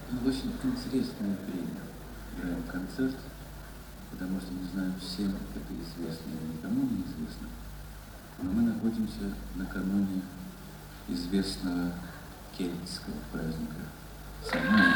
Ну, очень интересное время. Играем концерт, потому что, не знаю, всем это известно или никому не известно, но мы находимся накануне известного кельтского праздника Самайн.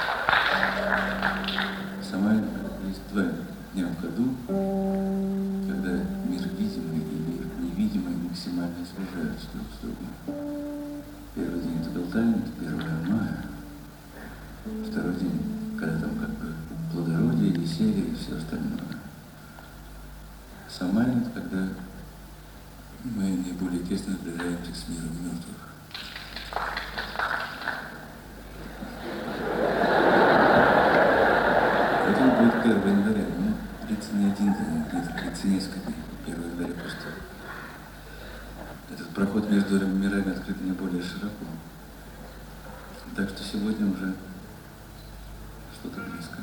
Самайн есть два дня в году, когда мир видимый и мир невидимый максимально сближаются друг с другом. Первый день это Белтайн, это 1 мая. Второй день, когда там как бы плодородие, веселье и все остальное. Самайн — это когда мы наиболее тесно сближаемся с миром мертвых. Это будет 1 января, но длится не один день, длится несколько дней. 1 января просто. Этот проход между мирами открыт мне более широко. Так что сегодня уже что-то близко.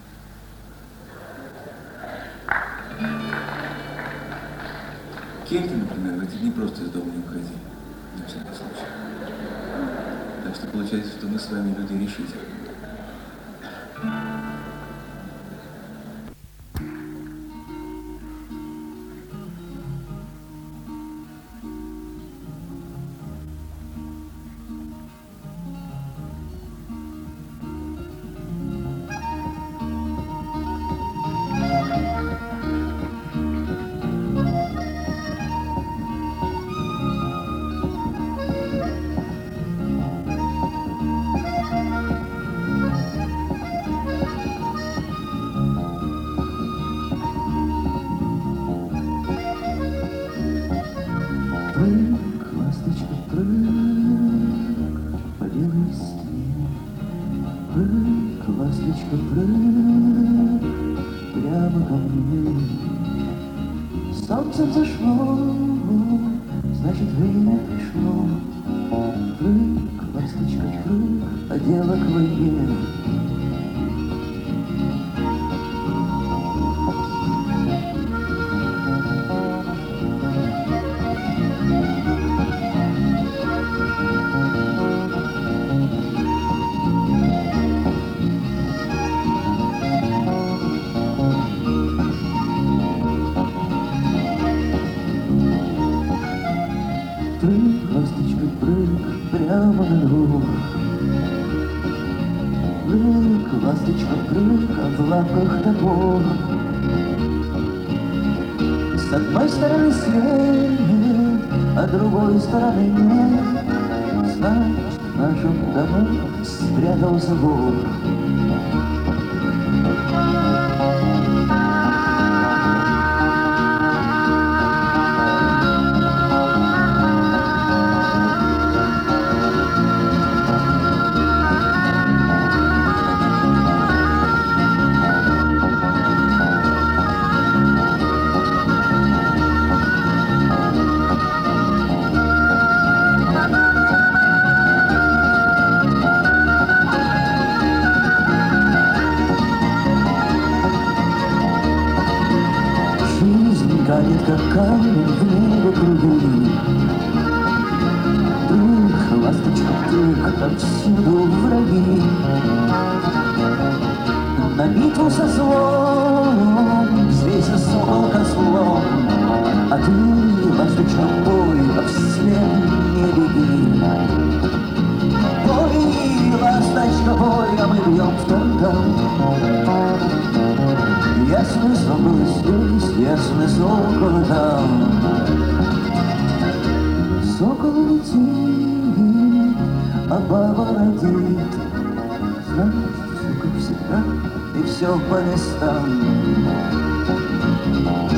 Кельты, например, в эти дни просто из дома не уходили, на всякий случай. Так что получается, что мы с вами люди решительные. Ласточка, прыг прямо ко мне. Солнце взошло, значит, время пришло. Прыг, ласточка, прыг, а дело к войне. Ласточка, прыг прямо на двор. Прыг, ласточка, прыг, а в лапках топор. С одной стороны свет, а другой стороны нет. Значит, в нашем дому спрятался вор. Канет, как камень в небо круги. Прыг, ласточка, прыг, отовсюду враги. На битву со злом взвейся сокол козлом. А ты, ласточка, бой, а вслед не беги. Бой, ласточка, бой, а мы бьем в тон-тон. Ясный сокол здесь, ясный сокол там. Сокол летит, а баба родит. Значит, сокол всегда и все по местам.